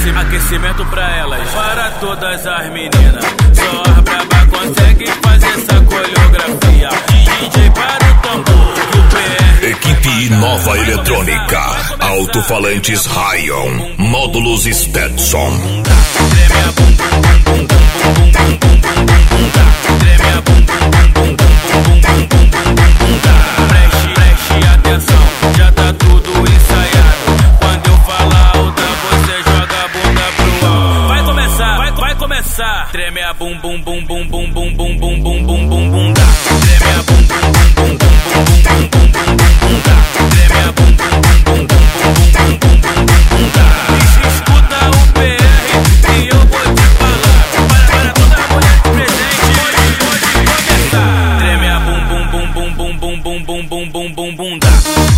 Aquecimento pra elas, para todas as meninas. Só as braba consegue fazer essa coreografia. DJ para o tambor, que o PR. Equipe Nova Eletrônica, alto-falantes Ryan, módulos Stetson. Treme a bum bum bum bum bum bum bum bum bum bum bum da. Treme a bum bum bum bum bum bum bum bum bum bum bum da. Preste atenção, já tá tudo ensaiado. Quando eu falar alta, você joga a bunda pro alto. Vai começar. Treme a bum bum bum bum bum bum bum bum bum bum bum bum da. Treme a bum bum bum bum bum bum bum bum bum bum da. Treme a bum bum bum bum bum bum bum bum bum bum da. Escuta o PR e eu vou te falar. Para toda mulher presente, pode começar. Treme a bum bum bum bum bum bum bum bum bum bum bum bum da.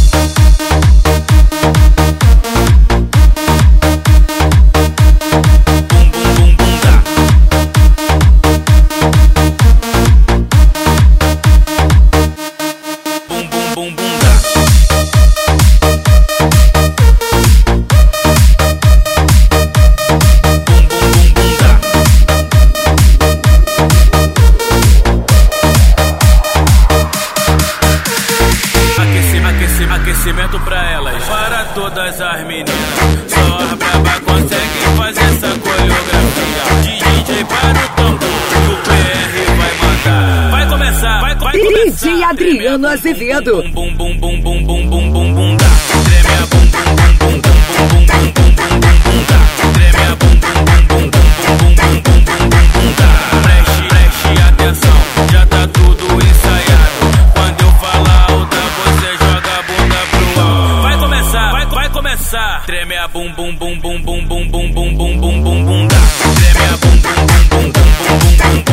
Aquecimento pra elas, para todas as meninas. Só as braba consegue fazer essa coreografia. DJ para o tambor, que o PR vai mandar. Vai começar. DJ Adriano Azevedo. Bum bum bum bum bum bum bum bum da. Treme a bum bum bum bum bum bum bum bum bum bum da. Treme a bum bum bum bum bum bum bum bum bum da. Preste atenção, já tá tudo ensaiado. Quando eu falar alta, você joga a bunda pro alto. Vai começar. Treme a bum bum bum bum bum bum bum bum bum bum bum bum da. Treme a bum bum bum bum bum bum bum bum.